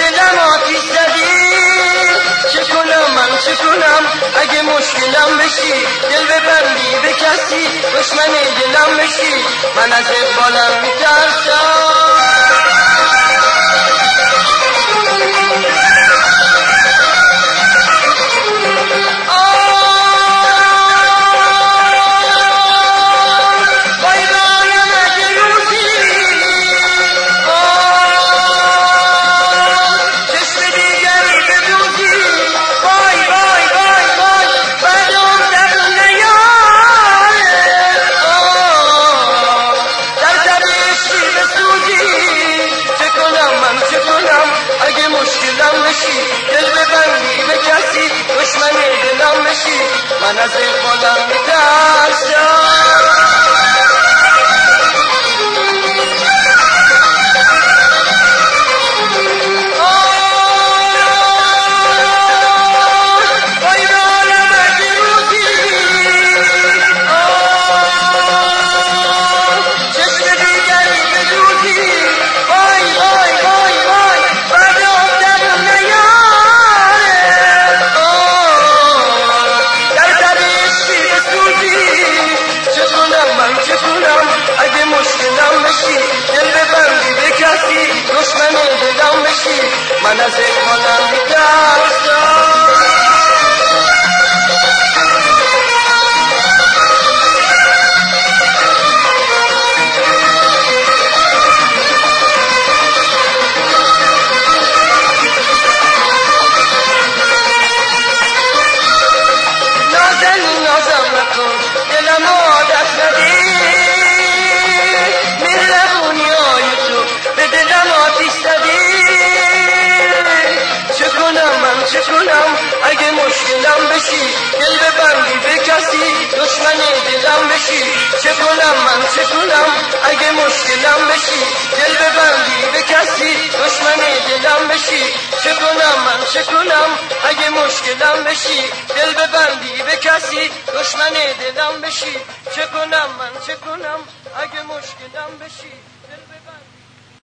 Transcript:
دلم آتیش زدی. چه کنم من چه کنم اگه مشکلم بشی، دل ببندی به کسی دشمن دلم بشی. من از اقبالم میترسم. دل ببندی به کسی دشمن دلم بشی. من از اقبالم میترسم. دل ببندی به کسی دشمن دلم بشی. من از اقبالم میترسم. نازنین نازم نکن دلم عادت ندی. چه کنم اگه مشکلم بشی، دل ببندی به کسی دشمن دلم بشی. چه کنم من چه کنم اگه مشکلم بشی، دل ببندی به کسی دشمن دلم بشی. چه کنم من چه کنم اگه مشکلم بشی، دل ببندی به کسی دشمن دلم بشی. چه کنم من چه کنم اگه مشکلم بشی، دل ببندی